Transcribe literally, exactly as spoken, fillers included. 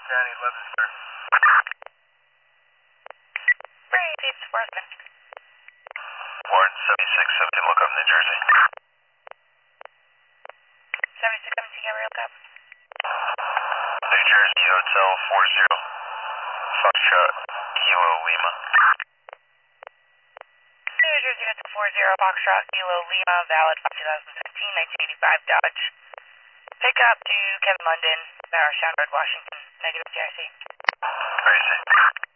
Danny eleven, sir. Very easy, it's Forsman. Ward seventy-six seventeen, look up New Jersey. seventy-six seventeen, can we look up? New Jersey Hotel four zero. Foxtrot Kilo Lima. New Jersey Hotel four zero, Foxtrot Kilo Lima, valid for twenty seventeen nineteen eighty-five Dodge. Pick up to Kevin London, Bauer Sound Road, Washington, negative T R C. R C.